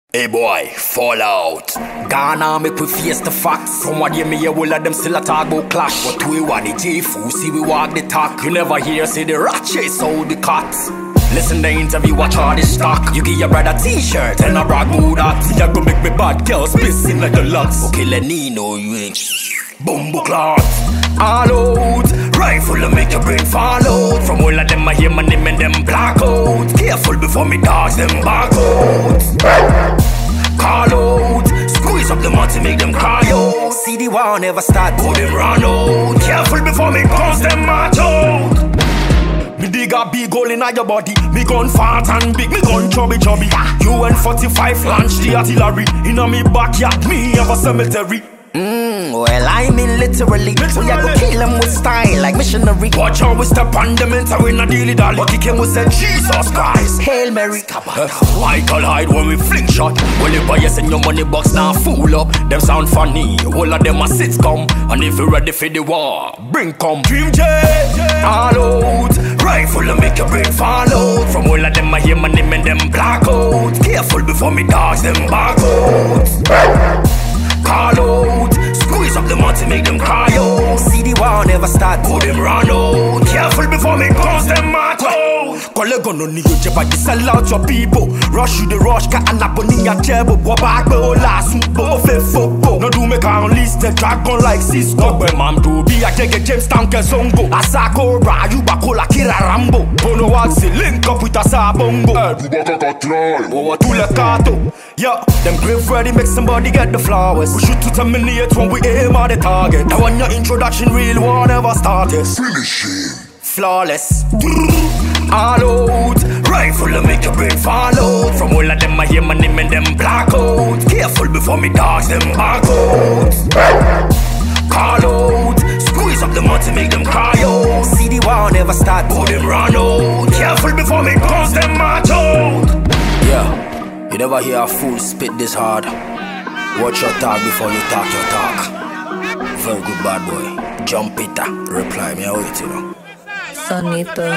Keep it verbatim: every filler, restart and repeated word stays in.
Hey boy, fall out. Ghana make we face the facts. From what you me hear, all of them still a talk about clash. But we want the J-Foo, see we walk the talk. You never hear say the rat chase out the cats. Listen the interview, watch all the stock. You give your brother t-shirt and a brag mood hat. See ya go make me bad girls pissing like the lots. Okay, Lenino, you ain't bumbo clot. All out, rifle to make your brain fall out. From all of them I hear my name and them black out. Careful before me dogs them back out. Call out, squeeze up the mud to make them cry out. See the war never start, but them run out. Careful before me guns them march out. Me dig a big hole in your body. Me gun fat and big, me gun chubby chubby. U N forty-five launch the artillery. In a me backyard, me have a cemetery. Mmm, well I mean literally, literally. We a go kill them with style like missionary. Watch how we step on them entering a daily dolly. But he came with said Jesus Christ, Hail Mary. uh, Michael hide when we fling shot. Well if I send your money box now fool up. Them sound funny, all of them a sitcom. And if you ready for the war, bring come Dream J, all out. Rifle to make your brain fall out. From all of them I hear my name and them black out. Careful before me dogs them back out. Call out, squeeze up the mud to make them cry out. See the war never start, but them run out. Careful before me guns them march out. Call a gun on you, jeopardy, sell out your people. Rush you the rush, cat and up on your table. Go back, go last, go fe football. No do me can list the dragon like Cisco. When man to be a take a James Tanker Zongo. Asako, Ra, you bakola, Kira Rambo. Bono Waxi, link up with a Sabongo. Over to the Kato. Yeah, them grave ready, make somebody get the flowers. We shoot to terminate when we aim at the target. Now when your introduction real war never started. Finish him. Flawless. All out. Rifle to make your brain fall out. From all of them I hear my name and them black out. Careful before me dogs them back out. Call out. Squeeze up the mud to make them cry out. See the war never start, but them run out. Careful before me guns them march out. Yeah. You never hear a fool spit this hard. Watch your talk before you talk your talk. Very good bad boy. Jump it, reply me, I wait, you know. Sonito.